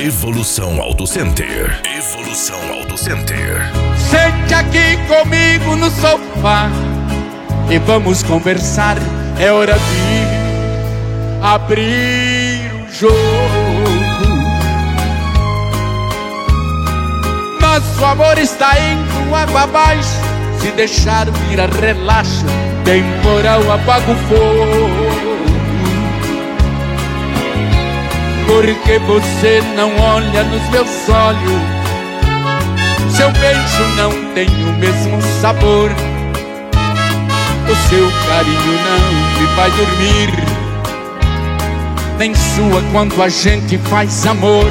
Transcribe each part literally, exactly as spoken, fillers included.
Evolução Auto Center. Evolução Auto Center. Sente aqui comigo no sofá e vamos conversar. É hora de abrir o jogo. Nosso amor está indo água abaixo. Se deixar virar relaxa, temporal apaga o fogo. Porque você não olha nos meus olhos, seu beijo não tem o mesmo sabor, o seu carinho não me faz dormir, nem sua quando a gente faz amor.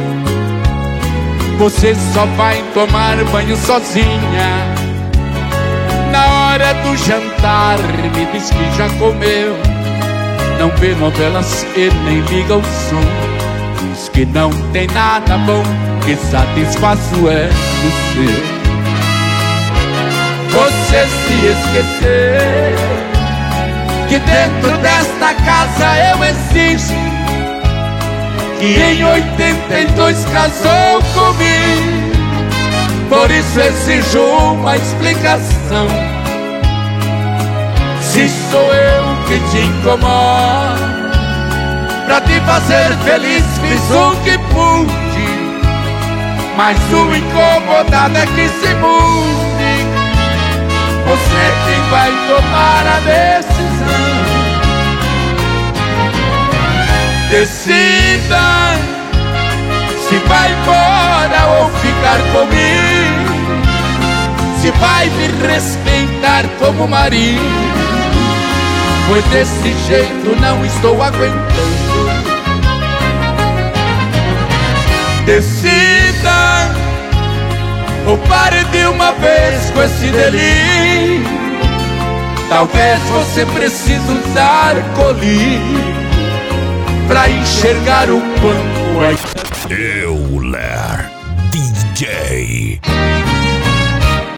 Você só vai tomar banho sozinha na hora do jantar, me diz que já comeu. Não vê novelas e nem liga o som. Diz que não tem nada bom, que satisfaço é o seu. Você se esqueceu que dentro desta casa eu existo, que em oitenta e dois casou comigo. Por isso exijo uma explicação. Se sou eu que te incomoda, pra te fazer feliz fiz o que pude, mas o incomodado é que se mude. Você é quem vai tomar a decisão. Decida se vai embora ou ficar comigo, se vai me respeitar como marido, pois desse jeito não estou aguentando. Decida ou pare de uma vez com esse delírio. Talvez você precise usar colírio pra enxergar o quanto é. Euler D J.